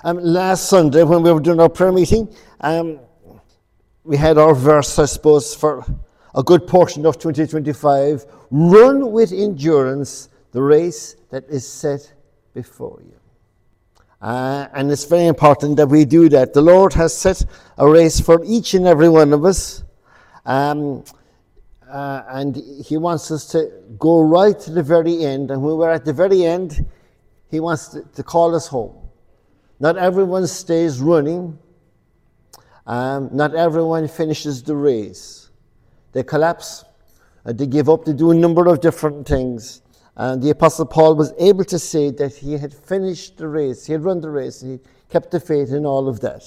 Last Sunday, when we were doing our prayer meeting, we had our verse, I suppose, for a good portion of 2025. Run with endurance the race that is set before you. And it's very important that we do that. The Lord has set a race for each and every one of us. And He wants us to go right to the very end. And when we're at the very end, He wants to call us home. Not everyone stays running. Not everyone finishes the race. They collapse. They give up. They do a number of different things. And the Apostle Paul was able to say that he had finished the race. He had run the race. He kept the faith in all of that.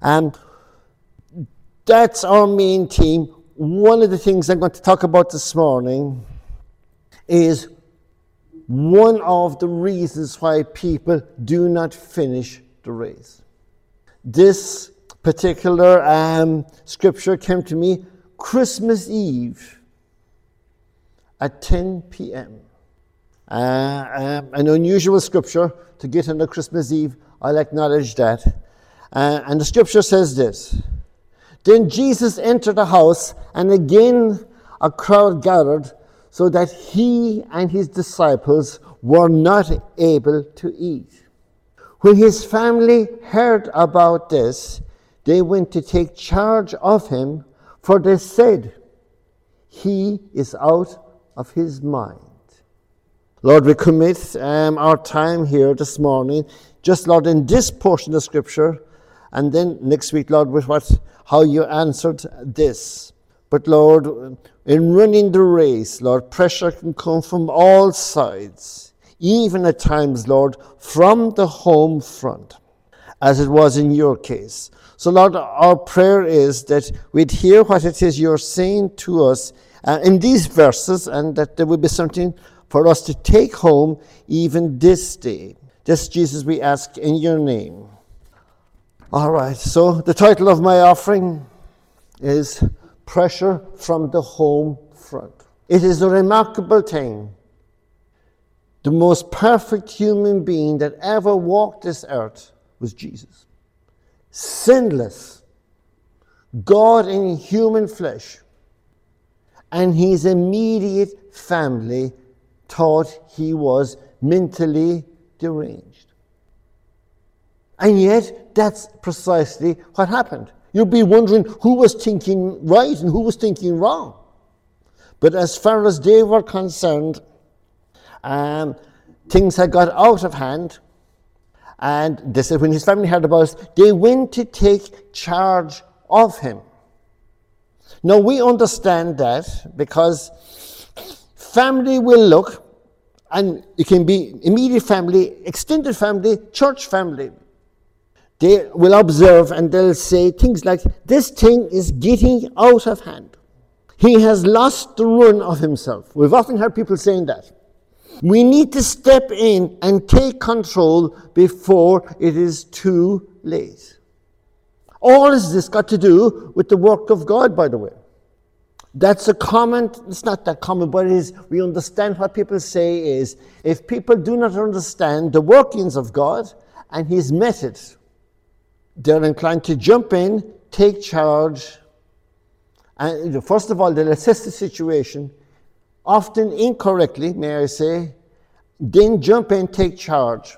That's our main theme. One of the things I'm going to talk about this morning is one of the reasons why people do not finish the race. This particular scripture came to me Christmas Eve at 10 p.m. An unusual scripture to get on a Christmas Eve, I'll acknowledge that. And the scripture says this: Then Jesus entered the house, and again a crowd gathered, so that he and his disciples were not able to eat. When his family heard about this, they went to take charge of him, for they said, he is out of his mind. Lord, we commit our time here this morning, just, Lord, in this portion of Scripture, and then next week, Lord, with how you answered this. But, Lord, in running the race, Lord, pressure can come from all sides, even at times, Lord, from the home front, as it was in your case. So, Lord, our prayer is that we'd hear what it is you're saying to us in these verses, and that there will be something for us to take home even this day. This, Jesus, we ask in your name. All right, so the title of my offering is Pressure from the Home Front. It is a remarkable thing. The most perfect human being that ever walked this earth was Jesus. Sinless, God in human flesh, and his immediate family thought he was mentally deranged. And yet, that's precisely what happened. You'll be wondering who was thinking right and who was thinking wrong. But as far as they were concerned, things had got out of hand. And they said when his family heard about it, they went to take charge of him. Now, we understand that because family will look, and it can be immediate family, extended family, church family. They will observe and they'll say things like, this thing is getting out of hand. He has lost the run of himself. We've often heard people saying that. We need to step in and take control before it is too late. All has this got to do with the work of God, by the way. That's a common, it's not that common, but it is, we understand what people say is, if people do not understand the workings of God and his methods, they're inclined to jump in, take charge, and first of all, they'll assess the situation, often incorrectly, may I say, then jump in, take charge.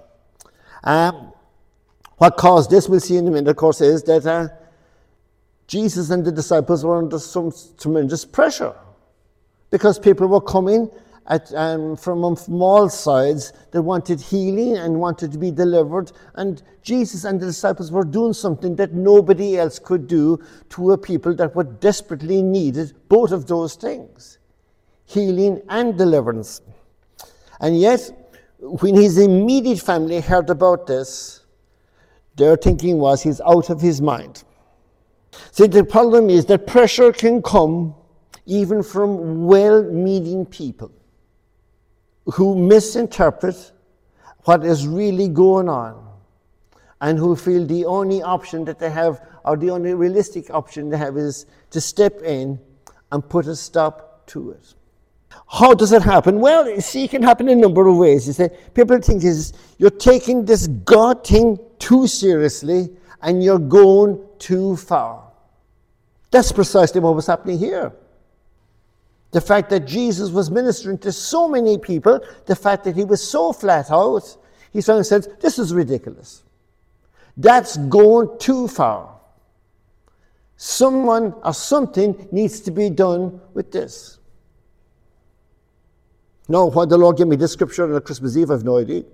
What caused this, we'll see in a minute, of course, is that Jesus and the disciples were under some tremendous pressure because people were coming from all sides. They wanted healing and wanted to be delivered, and Jesus and the disciples were doing something that nobody else could do to a people that were desperately needed both of those things, healing and deliverance. And yet, when his immediate family heard about this, their thinking was he's out of his mind. See, the problem is that pressure can come even from well-meaning people who misinterpret what is really going on and who feel the only option that they have, or the only realistic option they have, is to step in and put a stop to it. How does it happen? Well, you see, it can happen in a number of ways. You say, people think you're taking this God thing too seriously and you're going too far. That's precisely what was happening here. The fact that Jesus was ministering to so many people, the fact that he was so flat out, he suddenly said, this is ridiculous. That's going too far. Someone or something needs to be done with this. Now, why the Lord gave me this scripture on Christmas Eve, I have no idea.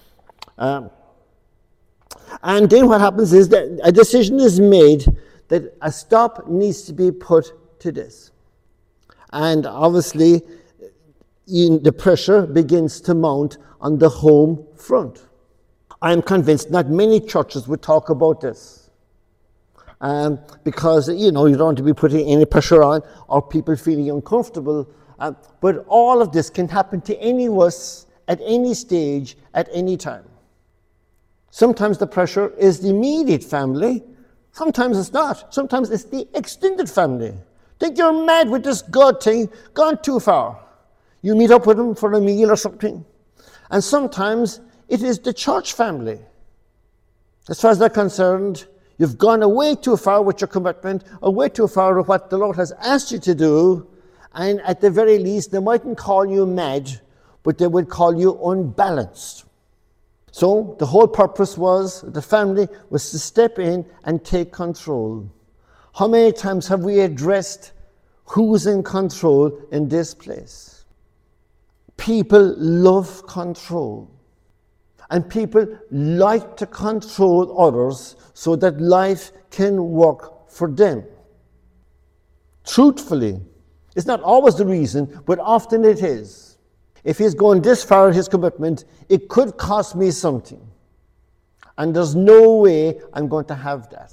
And then what happens is that a decision is made that a stop needs to be put to this. And obviously, the pressure begins to mount on the home front. I'm convinced not many churches would talk about this. Because, you don't want to be putting any pressure on or people feeling uncomfortable. But all of this can happen to any of us at any stage, at any time. Sometimes the pressure is the immediate family. Sometimes it's not. Sometimes it's the extended family. Think you're mad with this God thing, gone too far. You meet up with them for a meal or something. And sometimes it is the church family. As far as they're concerned, you've gone away too far with your commitment, or way too far with what the Lord has asked you to do, and at the very least, they mightn't call you mad, but they would call you unbalanced. So the whole purpose was, the family was to step in and take control. How many times have we addressed who's in control in this place? People love control. And people like to control others so that life can work for them. Truthfully, it's not always the reason, but often it is. If he's going this far in his commitment, it could cost me something. And there's no way I'm going to have that.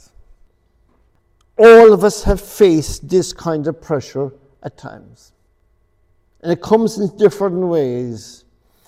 All of us have faced this kind of pressure at times. And it comes in different ways.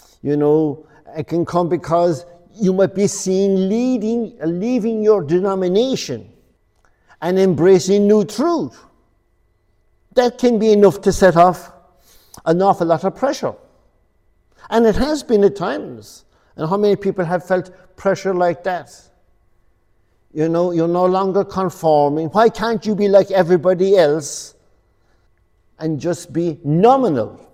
It can come because you might be seen leaving your denomination and embracing new truth. That can be enough to set off an awful lot of pressure. And it has been at times. And how many people have felt pressure like that? You're no longer conforming. Why can't you be like everybody else and just be nominal?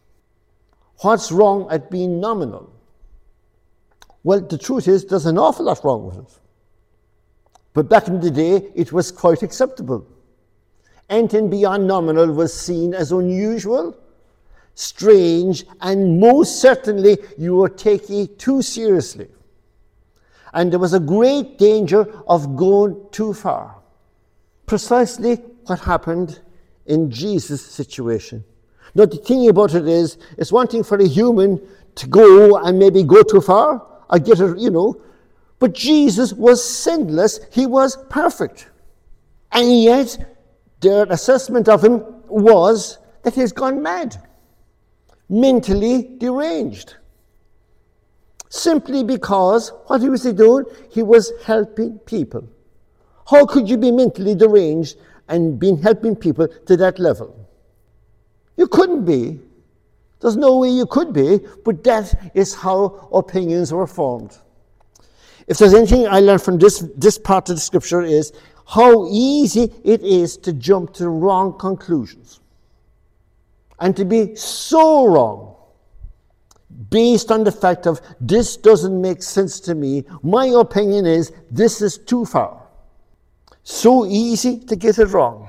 What's wrong at being nominal? Well, the truth is, there's an awful lot wrong with it. But back in the day, it was quite acceptable. Anything beyond nominal was seen as unusual, strange, and most certainly you were taking it too seriously. And there was a great danger of going too far. Precisely what happened in Jesus' situation. Now, the thing about it is, it's one thing for a human to go and maybe go too far. I get it, But Jesus was sinless. He was perfect. And yet, their assessment of him was that he's gone mad. Mentally deranged. Simply because, what was he doing? He was helping people. How could you be mentally deranged and been helping people to that level? You couldn't be. There's no way you could be, but that is how opinions were formed. If there's anything I learned from this part of the scripture is how easy it is to jump to wrong conclusions. And to be so wrong, based on the fact of this doesn't make sense to me, my opinion is this is too far. So easy to get it wrong.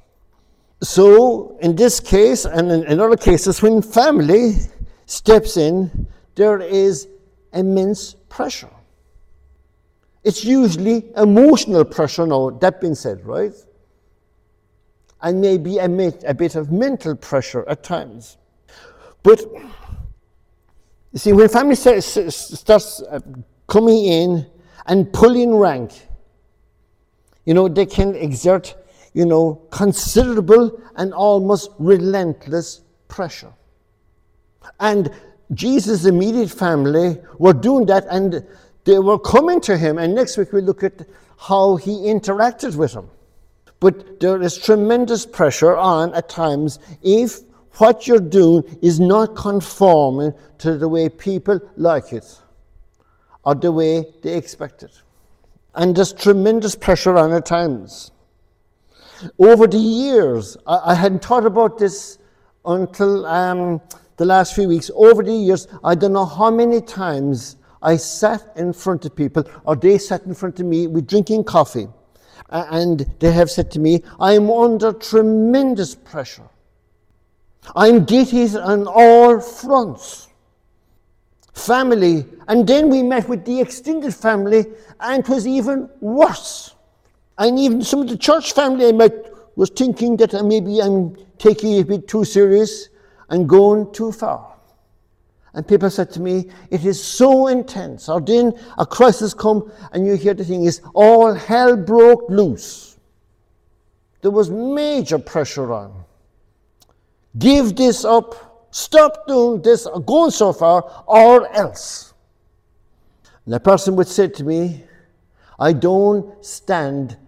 So in this case, and in other cases, when family steps in, there is immense pressure. It's usually emotional pressure now, that being said, right? And maybe a bit of mental pressure at times. But, you see, when family starts coming in and pulling rank, they can exert, considerable and almost relentless pressure. And Jesus' immediate family were doing that, and they were coming to him. And next week we'll look at how he interacted with them. But there is tremendous pressure on at times if what you're doing is not conforming to the way people like it or the way they expect it. And there's tremendous pressure on at times. Over the years, I hadn't thought about this until the last few weeks. Over the years, I don't know how many times I sat in front of people, or they sat in front of me with drinking coffee, and they have said to me, I'm under tremendous pressure. I'm giddy on all fronts. Family, and then we met with the extended family, and it was even worse. And even some of the church family I met was thinking that maybe I'm taking it a bit too serious and going too far. And people said to me, it is so intense. Or then a crisis come, and you hear the thing is, all hell broke loose. There was major pressure on. Give this up, stop doing this, or going so far, or else. And the person would say to me, I don't stand,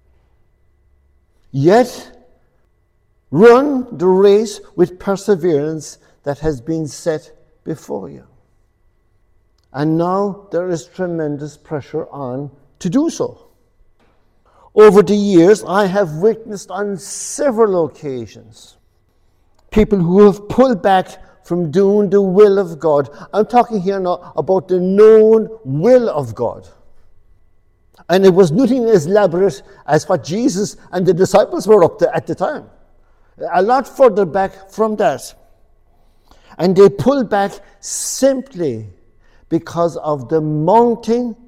yet run the race with perseverance that has been set before you. And now there is tremendous pressure on to do so. Over the years, I have witnessed on several occasions people who have pulled back from doing the will of God. I'm talking here now about the known will of God. And it was nothing as elaborate as what Jesus and the disciples were up to at the time. A lot further back from that. And they pulled back simply because of the mounting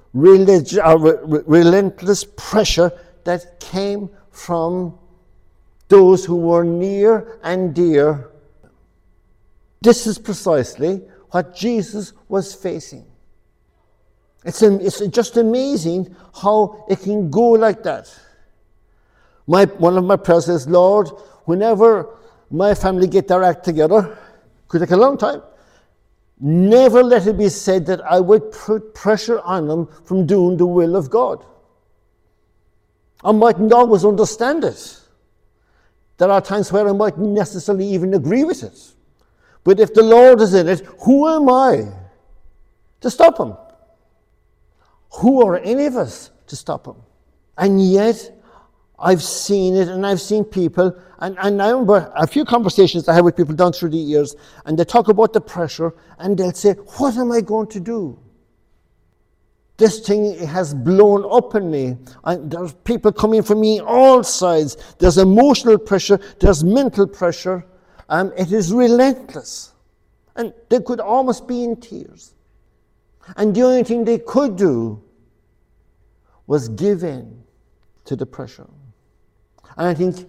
relentless pressure that came from those who were near and dear. This is precisely what Jesus was facing. It's just amazing how it can go like that. One of my prayers is, Lord, whenever my family get their act together, could take a long time, never let it be said that I would put pressure on them from doing the will of God. I mightn't always understand it. There are times where I mightn't necessarily even agree with it. But if the Lord is in it, who am I to stop him? Who are any of us to stop him? And yet, I've seen it, and I've seen people, and I remember a few conversations I had with people down through the years, and they talk about the pressure, and they'll say, what am I going to do? This thing has blown up in me, and there's people coming from me all sides. There's emotional pressure, there's mental pressure, it is relentless. And they could almost be in tears. And the only thing they could do was give in to the pressure. And I think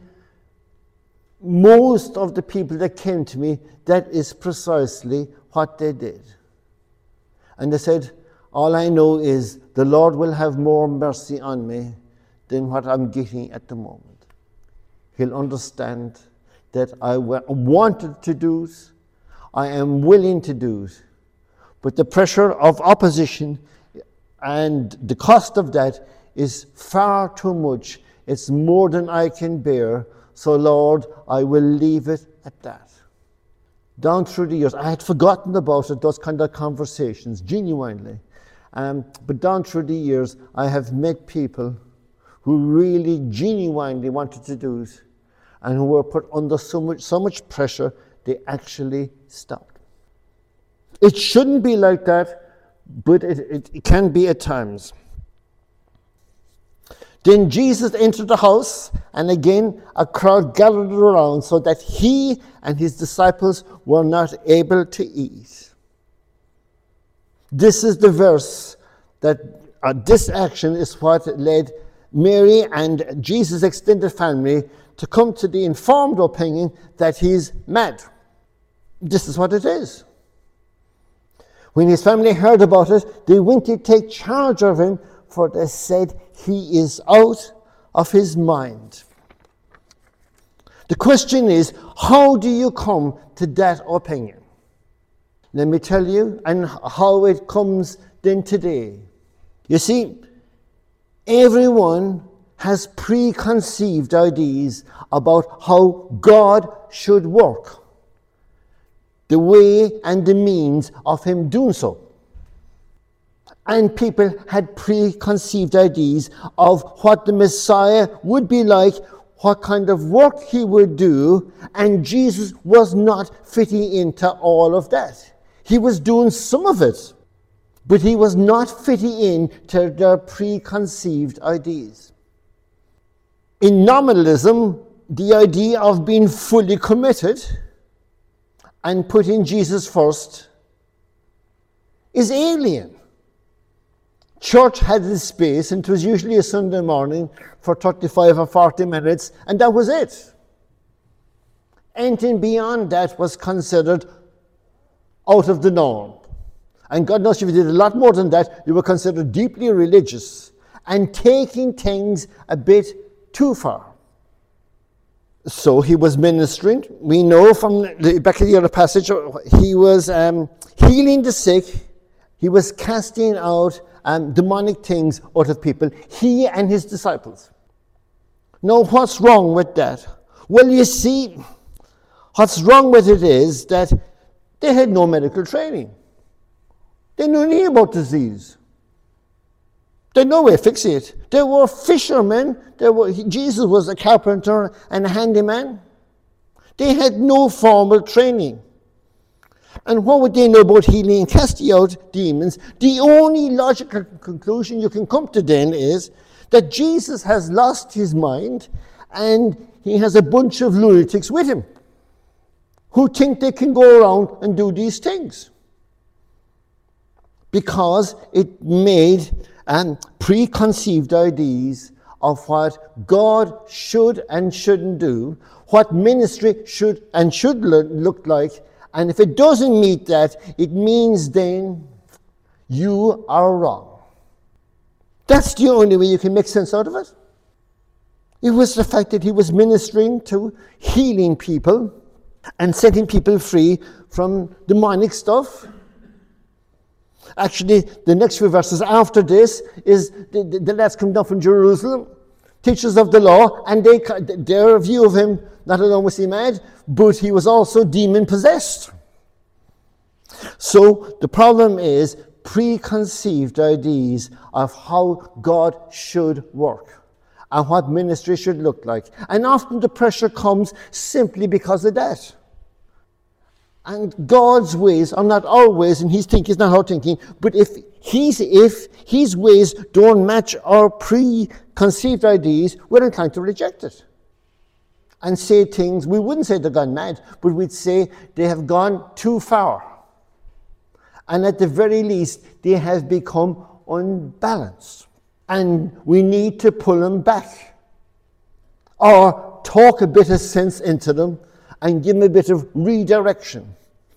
most of the people that came to me, that is precisely what they did. And they said, all I know is the Lord will have more mercy on me than what I'm getting at the moment. He'll understand that I wanted to do it, I am willing to do it, but the pressure of opposition and the cost of that is far too much. It's more than I can bear. So, Lord, I will leave it at that. Down through the years, I had forgotten about it, those kind of conversations, genuinely. But down through the years, I have met people who really genuinely wanted to do it and who were put under so much pressure, they actually stopped. It shouldn't be like that, but it can be at times. Then Jesus entered the house, and again a crowd gathered around so that he and his disciples were not able to eat. This is the verse that this action is what led Mary and Jesus' extended family to come to the informed opinion that he's mad. This is what it is. When his family heard about it, they went to take charge of him, for they said he is out of his mind. The question is, how do you come to that opinion? Let me tell you, and how it comes then today. You see, everyone has preconceived ideas about how God should work, the way and the means of him doing so. And people had preconceived ideas of what the Messiah would be like, what kind of work he would do, and Jesus was not fitting into all of that. He was doing some of it, but he was not fitting into their preconceived ideas. In nominalism, the idea of being fully committed and putting Jesus first is alien. Church had this space, and it was usually a Sunday morning for 35 or 40 minutes, and that was it. Anything beyond that was considered out of the norm. And God knows if you did a lot more than that, you were considered deeply religious and taking things a bit too far. So he was ministering. We know from back in the other passage, he was healing the sick. He was casting out demonic things out of people, he and his disciples. Now, what's wrong with that? Well, you see, what's wrong with it is that they had no medical training. They knew nothing about disease. They had no way to fix it. They were fishermen. Jesus was a carpenter and a handyman. They had no formal training. And what would they know about healing and casting out demons? The only logical conclusion you can come to then is that Jesus has lost his mind and he has a bunch of lunatics with him who think they can go around and do these things. Because it made preconceived ideas of what God should and shouldn't do, what ministry should and should look like. And if it doesn't meet that, it means then you are wrong. That's the only way you can make sense out of it. It was the fact that he was ministering to healing people and setting people free from demonic stuff. Actually, the next few verses after this is the lads come down from Jerusalem, teachers of the law, and their view of him, not alone was he mad, but he was also demon-possessed. So the problem is preconceived ideas of how God should work and what ministry should look like. And often the pressure comes simply because of that. And God's ways are not our ways, and his thinking is not our thinking. But if his ways don't match our preconceived ideas, we're inclined to reject it. And say things, we wouldn't say they've gone mad, but we'd say they have gone too far. And at the very least, they have become unbalanced. And we need to pull them back. Or talk a bit of sense into them and give them a bit of redirection.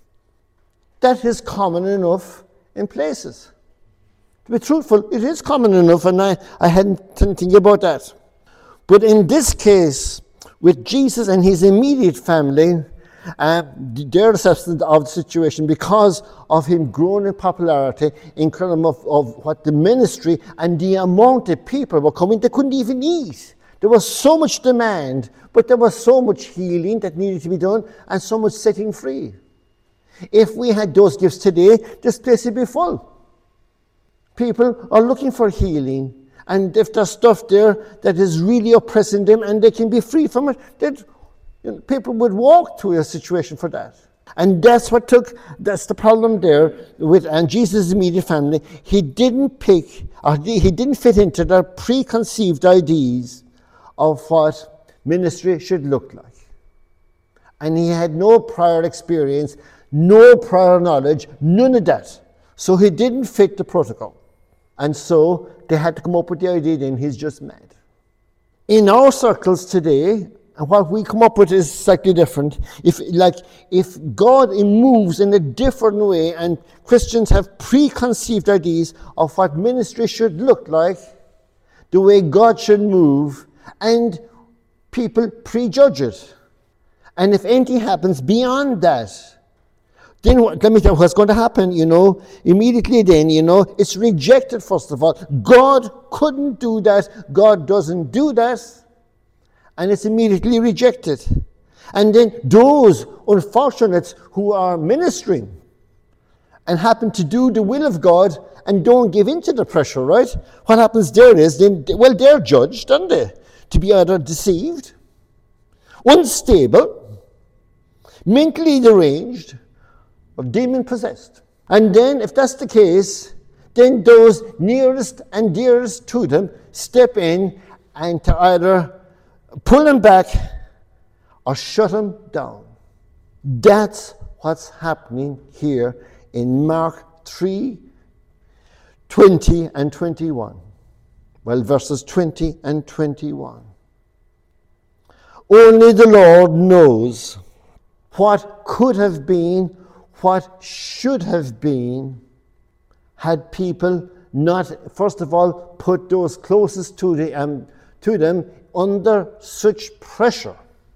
That is common enough in places. To be truthful, it is common enough, and I hadn't think about that. But in this case, with Jesus and his immediate family, their assessment of the situation, because of him growing in popularity, in terms of what the ministry and the amount of people were coming, they couldn't even eat. There was so much demand, but there was so much healing that needed to be done and so much setting free. If we had those gifts today, this place would be full. People are looking for healing, and if there's stuff there that is really oppressing them and they can be free from it, people would walk to a situation for that. And that's the problem there with Jesus' immediate family. He didn't fit into their preconceived ideas of what ministry should look like. And he had no prior experience, no prior knowledge, none of that. So he didn't fit the protocol. And so they had to come up with the idea then he's just mad. In our circles today, and what we come up with is slightly different. If God moves in a different way and Christians have preconceived ideas of what ministry should look like, the way God should move, and people prejudge it. And if anything happens beyond that, then let me tell you what's going to happen, immediately then, it's rejected first of all. God couldn't do that. God doesn't do that. And it's immediately rejected. And then those unfortunates who are ministering and happen to do the will of God and don't give in to the pressure, right? What happens there is, they're judged, aren't they? To be either deceived, unstable, mentally deranged, or demon-possessed. And then, if that's the case, then those nearest and dearest to them step in and to either pull them back or shut them down. That's what's happening here in Mark 3, 20 and 21. Well, verses 20 and 21. Only the Lord knows what could have been, what should have been, had people not, first of all, put those closest to them under such pressure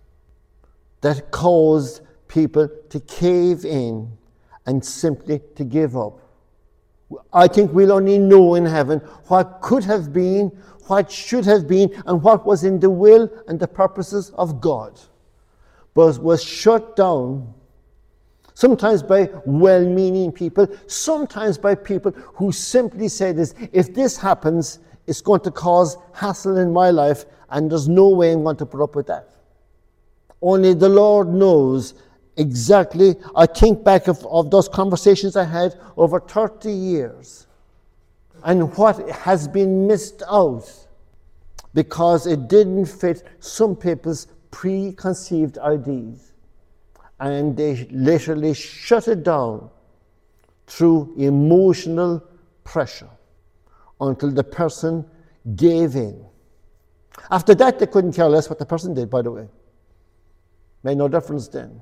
that caused people to cave in and simply to give up. I think we'll only know in heaven what could have been, what should have been, and what was in the will and the purposes of God, but was shut down, sometimes by well-meaning people, sometimes by people who simply say this: if this happens, it's going to cause hassle in my life, and there's no way I'm going to put up with that. Only the Lord knows exactly. I think back of those conversations I had over 30 years, and what has been missed out because it didn't fit some people's preconceived ideas. And they literally shut it down through emotional pressure until the person gave in. After that, they couldn't care less what the person did, by the way. Made no difference then.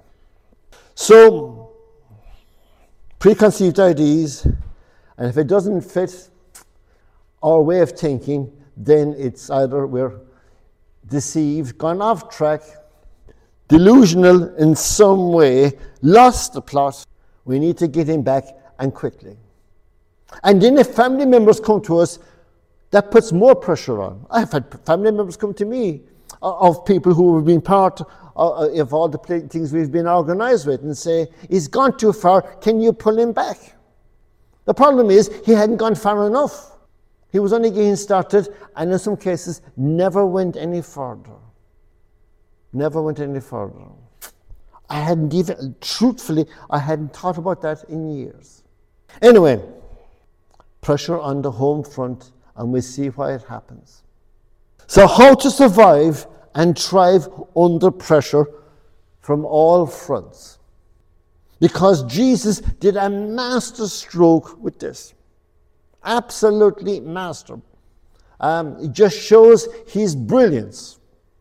So, preconceived ideas, and if it doesn't fit our way of thinking, then it's either we're deceived, gone off track, delusional in some way, lost the plot. We need to get him back, and quickly. And then if family members come to us, that puts more pressure on. I've had family members come to me of people who have been part of all the things we've been organized with and say, he's gone too far, can you pull him back? The problem is he hadn't gone far enough. He was only getting started, and in some cases never went any further. Never went any further. I hadn't even, truthfully, I hadn't thought about that in years. Anyway, pressure on the home front, and we see why it happens. So how to survive and thrive under pressure from all fronts. Because Jesus did a master stroke with this. Absolutely master. It just shows his brilliance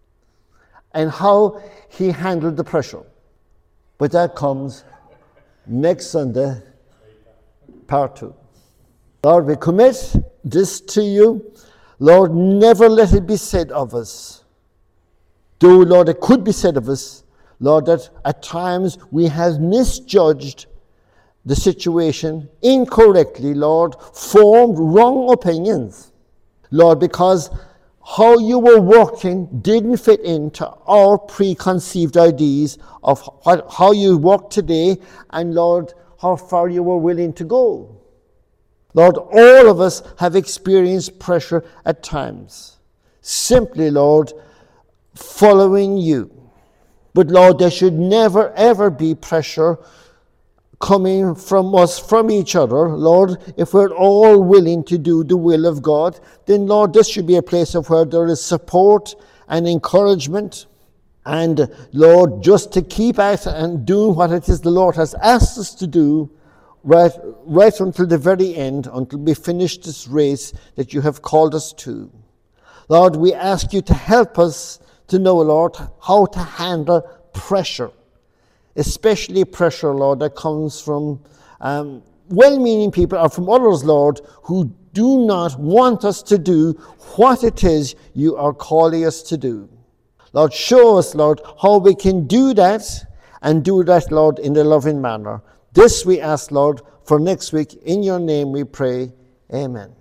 and how he handled the pressure. But that comes next Sunday, part 2. Lord, we commit this to you. Lord, never let it be said of us, though, Lord, it could be said of us, Lord, that at times we have misjudged the situation incorrectly, Lord, formed wrong opinions, Lord, because how you were working didn't fit into our preconceived ideas of how you work today, and, Lord, how far you were willing to go. Lord, all of us have experienced pressure at times. Simply, Lord, following you. But, Lord, there should never, ever be pressure coming from us, from each other. Lord, if we're all willing to do the will of God, then, Lord, this should be a place of where there is support and encouragement. And, Lord, just to keep at and doing what it is the Lord has asked us to do, right until the very end, until we finish this race that you have called us to. Lord, we ask you to help us to know, Lord, how to handle pressure, especially pressure, Lord, that comes from well-meaning people or from others, Lord, who do not want us to do what it is you are calling us to do. Lord, show us, Lord, how we can do that, and do that, Lord, in a loving manner. This we ask, Lord, for next week. In your name we pray. Amen.